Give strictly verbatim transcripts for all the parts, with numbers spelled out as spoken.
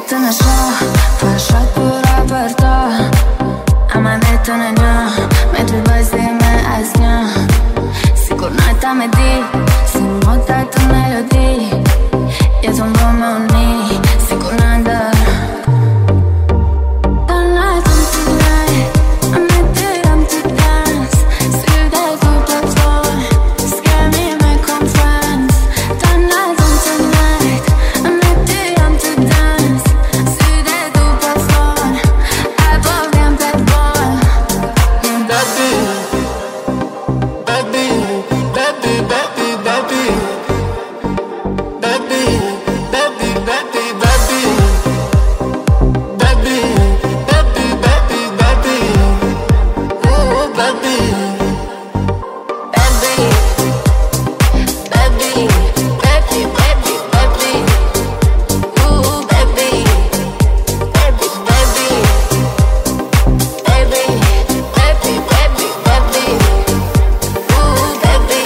te ne so, fai shot pura per te. A mai detto ne gna, mentre vai si me asgna. Sigur noi ta me di, si muta tu melodi. Ja som var med uni, sigur nanda. Tonight and tonight, I met it, I'm to dance. Still there's no place for, scare me, make come friends. Tonight and tonight, I met it, I'm to dance. Still there's no place for, I bought them bad boy. Baby, baby, baby, baby, baby. Baby, baby, baby, baby. Baby, baby, baby, baby. Ooh, baby. Baby, baby, baby, baby, baby. Ooh, baby, baby, baby. Baby, baby, baby, baby. Ooh, baby.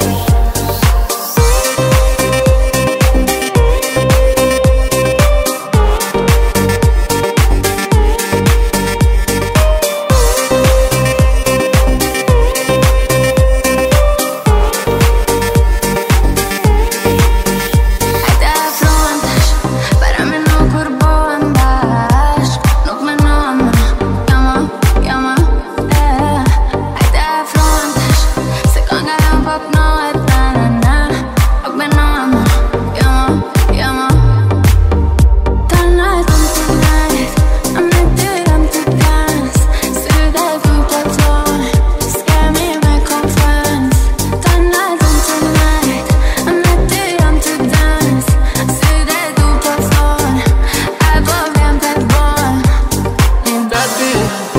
Hajde afrontash, para me nuk kurbohem bashk. Nuk menon më, jama, jama, eh. Hajde afrontash, se kënga jam po knohet, na na na. Nuk menon më, jama, jama. Tonight and tonight, I'm met it, I'm to dance. Still there's no place for, scare me, make come friends. Tonight and tonight, I'm met it, I'm to dance. Still there's no place for, I bought them bad boy. Baby,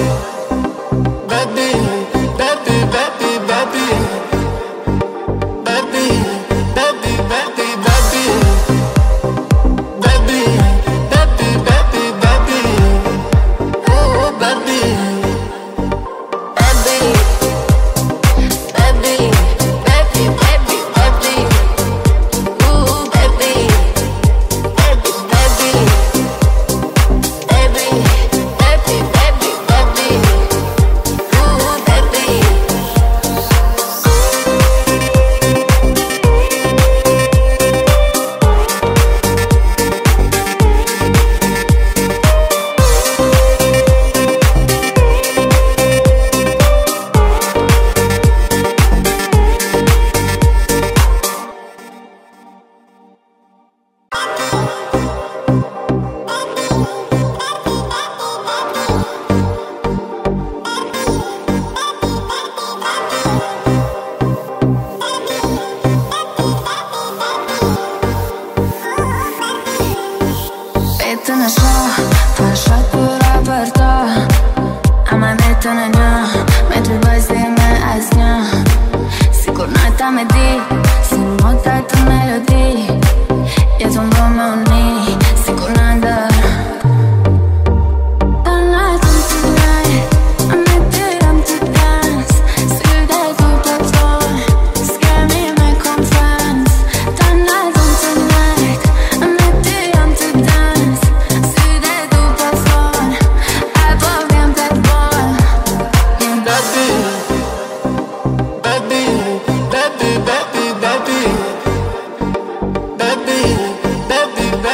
baby, baby, baby, baby. Baby, baby, baby, baby. Baby, baby, baby, baby. Ooh, baby. Baby, baby, baby, baby, baby. Ooh, baby, baby, baby. Baby, baby, baby, baby. Ooh, baby. E te ne so, fai shot pura per te. A mai detto ne gna, mentre vai si me asgna. Sigur noi ta me di, si muta tu melodi. Ja som var med uni, sigur nanda. Tonight and tonight, I met it, I'm to dance. Still there's no place for, scare me, make come friends. Tonight and tonight, I met it, I'm to dance. Still there's no place for, I bought them bad boy. Baby, baby, baby, baby, baby. Baby, baby,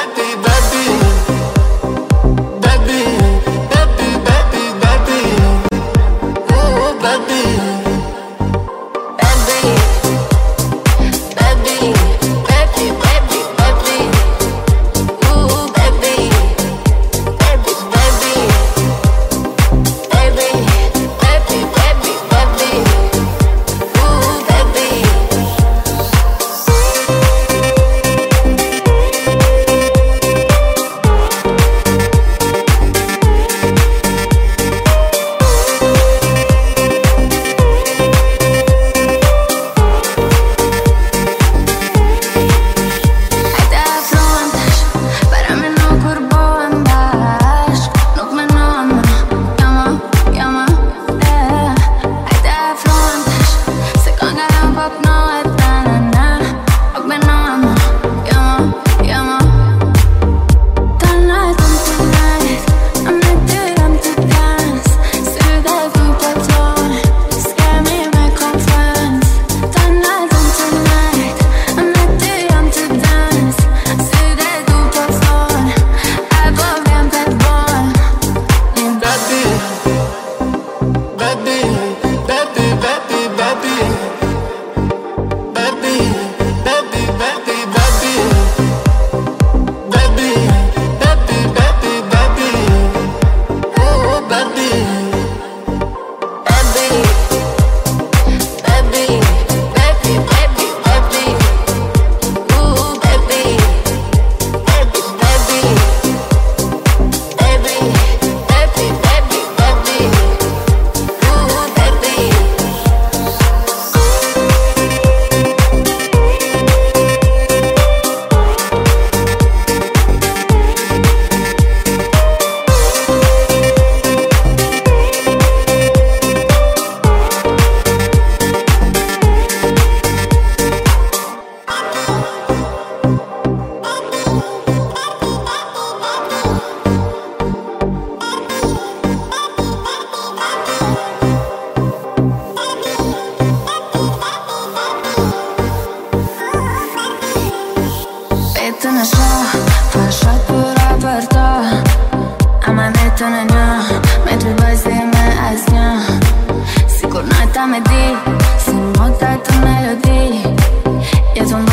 Fa shot pure per te. A mai detto ne ne, mentre poi se me esnia. Sigur n-ai ta me di, si nota tu melodii. E tu